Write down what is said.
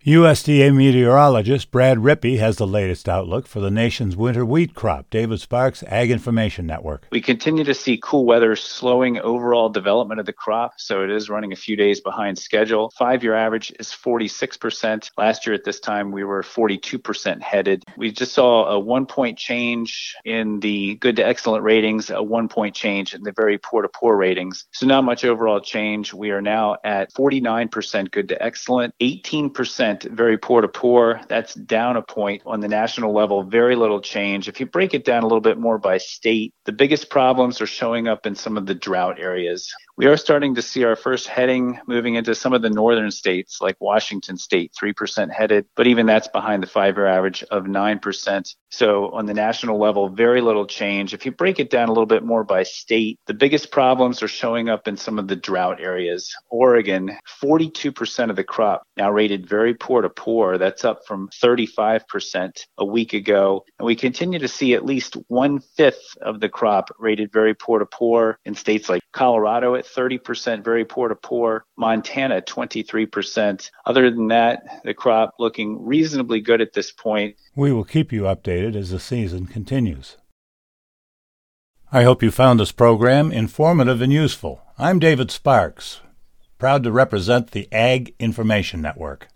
USDA meteorologist Brad Rippey has the latest outlook for the nation's winter wheat crop. David Sparks, Ag Information Network. We continue to see cool weather slowing overall development of the crop, so it is running a few days behind schedule. 5-year average is 46%. Last year at this time, we were 42% headed. We just saw a 1-point change in the good to excellent ratings, a 1-point change in the very poor to poor ratings. So not much overall change. We are now at 49% good to excellent, 18% very poor to poor. That's down a point on the national level. Very little change. If you break it down a little bit more by state, the biggest problems are showing up in some of the drought areas. We are starting to see our first heading moving into some of the northern states like Washington State, 3% headed, but even that's behind the 5-year average of 9%. So on the national level, very little change. If you break it down a little bit more by state, the biggest problems are showing up in some of the drought areas. Oregon, 42% of the crop now rated very poor to poor. That's up from 35% a week ago. And we continue to see at least 1/5 of the crop rated very poor to poor in states like Colorado at 30% very poor to poor, Montana 23%. Other than that, the crop looking reasonably good at this point. We will keep you updated as the season continues. I hope you found this program informative and useful. I'm David Sparks, proud to represent the Ag Information Network.